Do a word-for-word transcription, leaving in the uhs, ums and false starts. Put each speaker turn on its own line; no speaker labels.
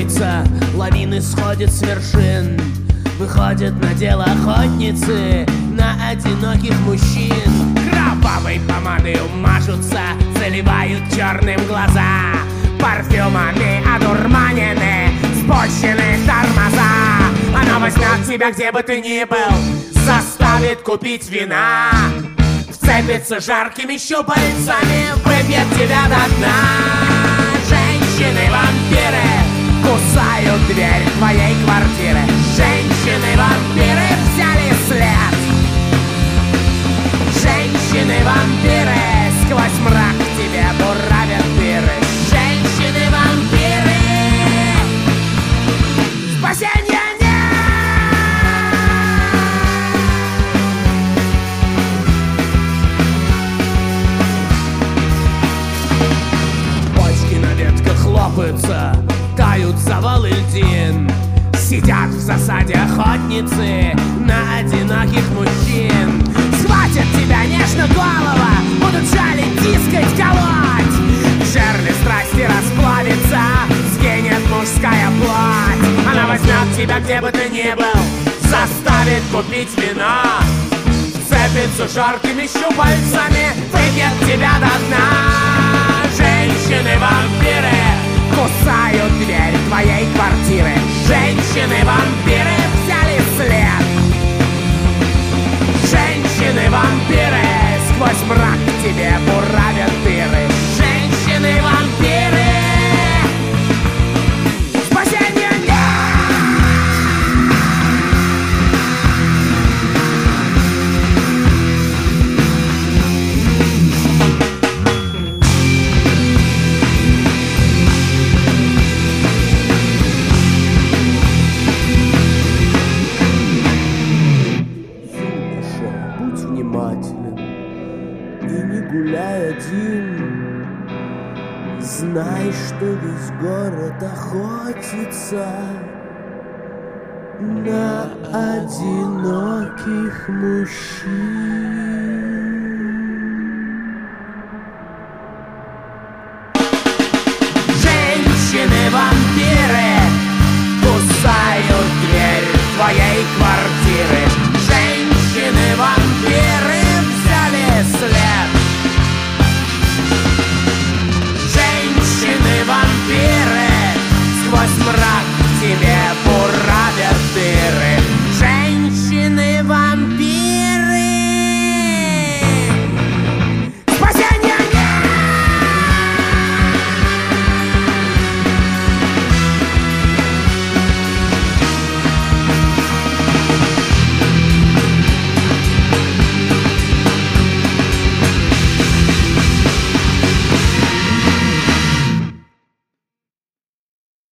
строится, лавины сходят с вершин. Выходят на дело охотницы на одиноких мужчин. Кровавой помадой умажутся, заливают черным глаза. Парфюмами одурманены, спущены тормоза. Она возьмет тебя, где бы ты ни был, заставит купить вина, вцепится жаркими щупальцами, выпьет тебя до дна. Женщины-вампиры кусают дверь твоей квартиры. Женщины-вампиры взяли след. Женщины-вампиры сквозь мрак к тебе буравят дыры. Женщины-вампиры, спасенья нет! Почки на ветках лопаются, тают завалы льдин. Сидят в засаде охотницы на одиноких мужчин. Схватят тебя нежно голова, будут жалить, тискать, колоть. В жерле страсти расплавится, сгинет мужская плоть. Она возьмет тебя, где бы ты ни был, заставит купить вина, вцепится жаркими щупальцами, выпьет тебя до дна. Женщины-вампиры кусают дверь твоей квартиры. Женщины-вампиры взяли след. Женщины-вампиры сквозь мрак к тебе буравят дыры. Женщины-вампиры, спасенья нет! Будь внимателен и не гуляй один. Знай, что весь город охотится на одиноких мужчин.